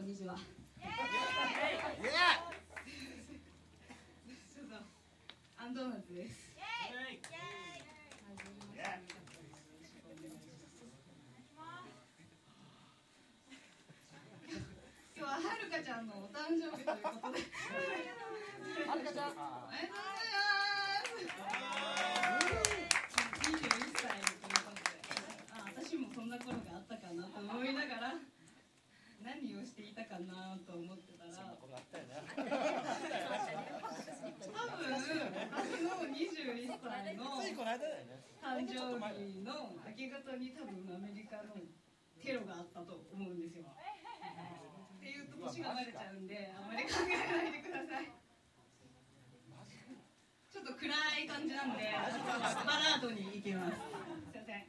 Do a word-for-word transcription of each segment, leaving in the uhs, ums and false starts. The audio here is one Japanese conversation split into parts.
にちは。アンドーナツです。今日ははるかちゃんのお誕生日ということで。はるかちゃん。おめでとうございます。にじゅういっさいということで、あ、私もそんな頃があったかなと思いながら。何をしていたかなと思ってたら、多分私のにじゅういっさいの誕生日の明け方に多分アメリカのテロがあったと思うんですよ。っていうと年がバレちゃうんであんまり考えないでください。ちょっと暗い感じなんでバラードに行きます。すいません。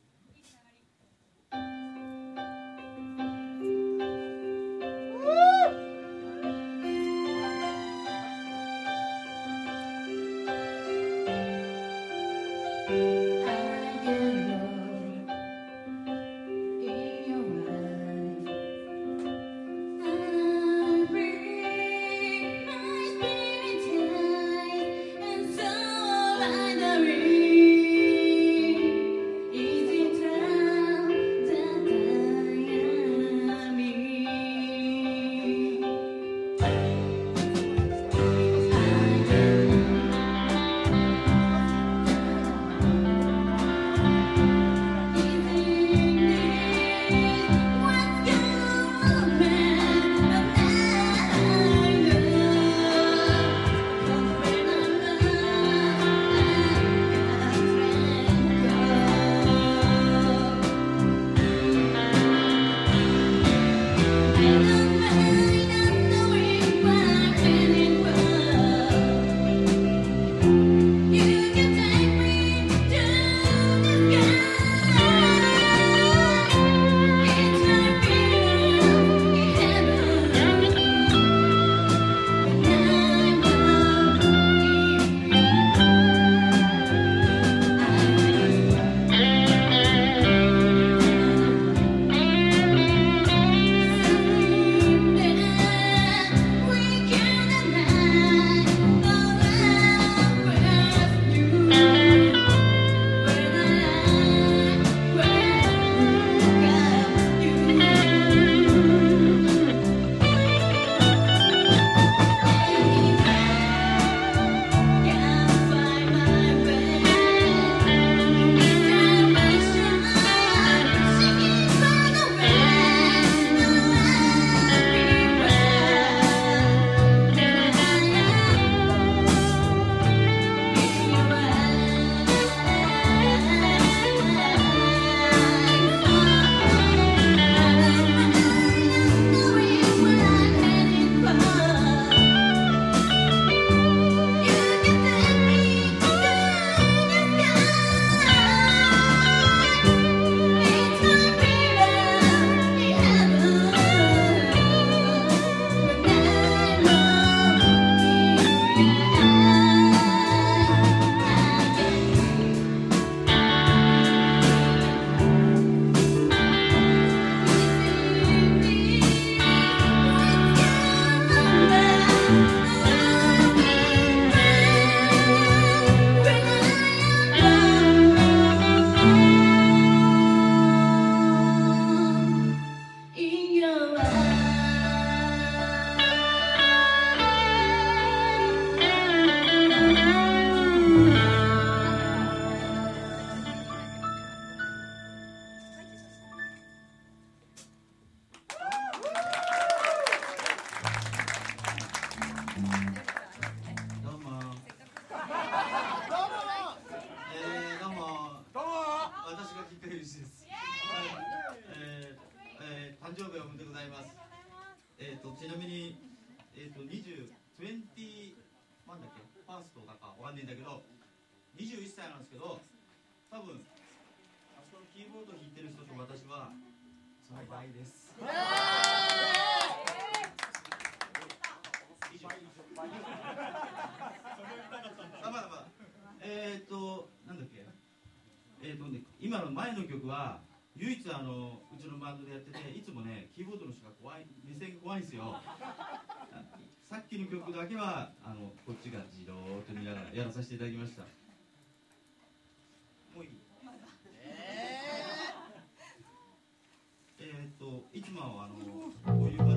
ちなみに、えーと、にじゅう、にじゅう、なんだっけ、ファーストだかわかんないんだけど、にじゅういっさいなんですけど、多分、あそこのキーボード弾いてる人と私は、その倍です。あ、まだまだ。えーと、なんだっけ、えーとね、今の前の曲は、唯一あのうちのバンドでやってて、いつもね、キーボードの人が怖いんです線が怖いんですよ。さっきの曲だけはあのこっちがじろーっと見ながらやらさせていただきました。もういい？えー、えーっといつもはあのこういう